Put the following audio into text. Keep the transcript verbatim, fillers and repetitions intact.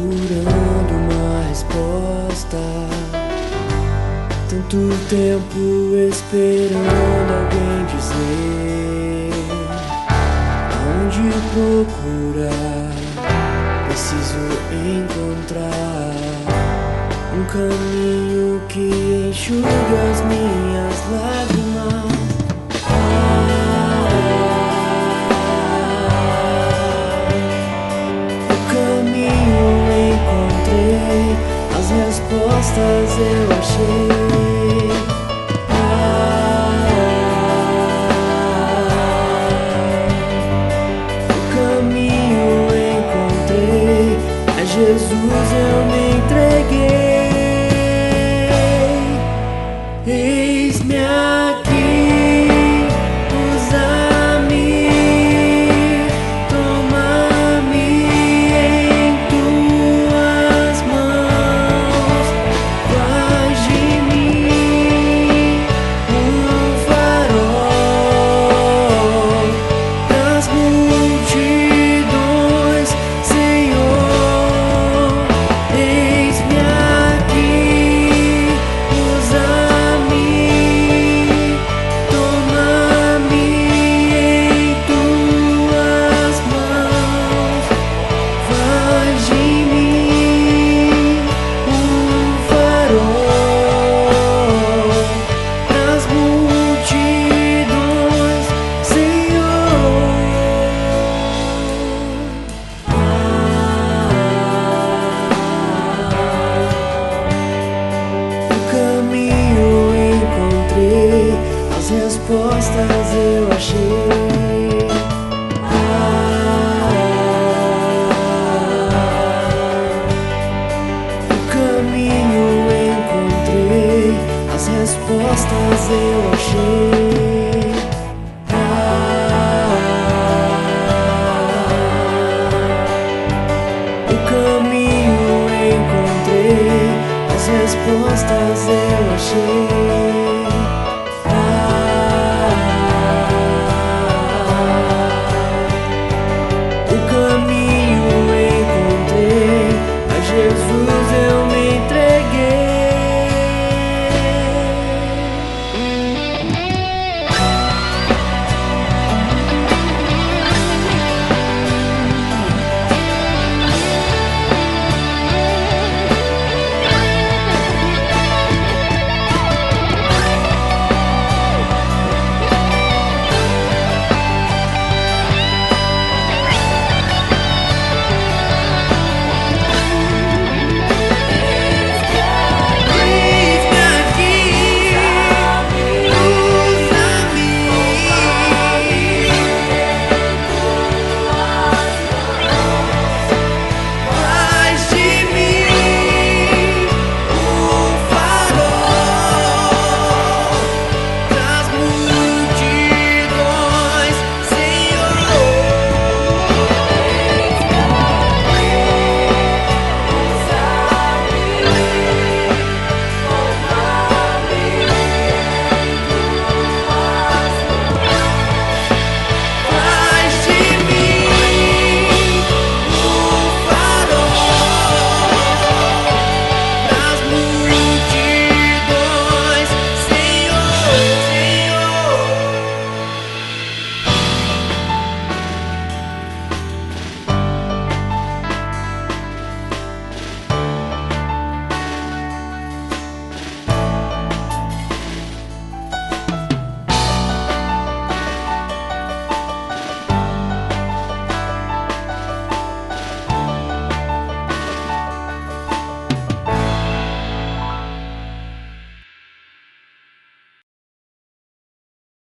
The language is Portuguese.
procurando uma resposta, tanto tempo esperando alguém dizer aonde procurar. Preciso encontrar um caminho que enxugue as minhas lágrimas. As respostas eu achei. Ah, o caminho encontrei. A Jesus eu me entreguei. Eis-me aqui, usa-me, toma-me em tuas mãos. Faz de mim um farol das multidões, Senhor. Eis-me aqui, usa-me, toma-me em tuas mãos. Faz de mim um farol das multidões, Senhor. O caminho encontrei, as respostas eu achei. O caminho encontrei, as respostas eu achei. O caminho encontrei, as respostas eu achei.